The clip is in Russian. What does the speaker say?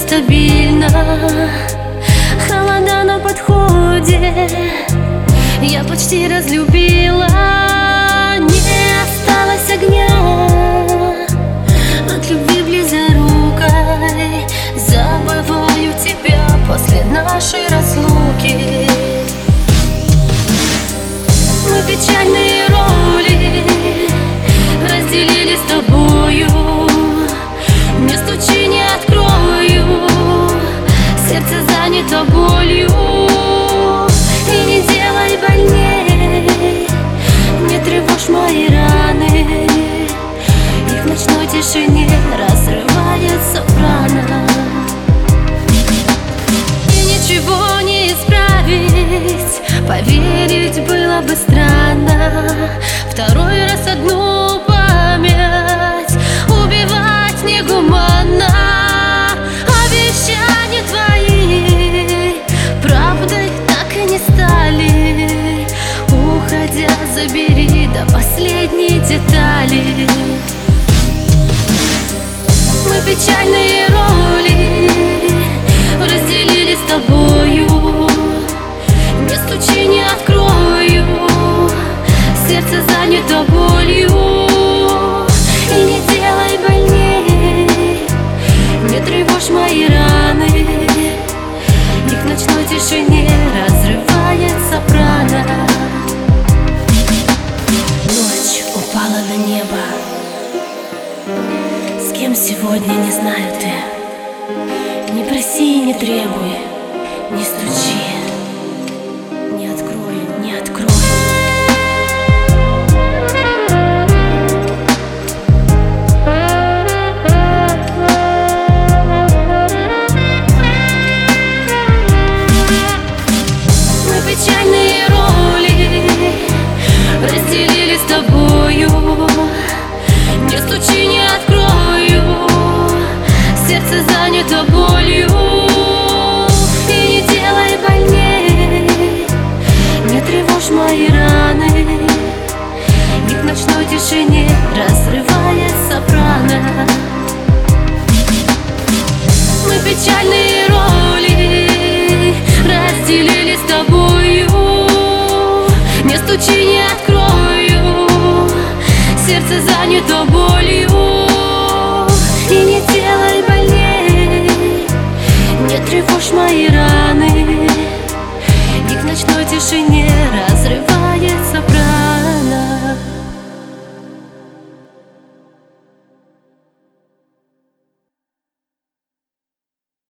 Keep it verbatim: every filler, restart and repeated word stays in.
нестабильно, холода на подходе. Я почти разлюбила, не осталось огня от любви близорукой. Забываю тебя после нашей разлуки. Мы печальные роли разделили с тобою. Не стучи, не открою, сердце занято болью. И не делай больней, не тревожь мои раны. Их в ночной тишине разрывает сопрано. И ничего не исправить, поверить было бы странно. Второй раз одну память убивать негуманно. Обещания твои правдой так и не стали. Уходя, забери до последней детали. Мы печальные роли разделили с тобою. Не стучи, не открою, сердце занято болью. И не делай больней, не тревожь мои раны. Их в ночной тишине разрывает сопрано. Ночь упала на небо. С кем сегодня, не знаю ты. Не проси и не требуй, не стучи. Не открою, не открою. Мы печальные роли разделили с тобою. Не стучи, не открою, сердце занято болью. И не делай больней, не тревожь мои раны. Их в ночной тишине разрывает сопрано. Мы печальные роли разделили с тобою. Не стучи, не открою, сердце занято болью. И не делай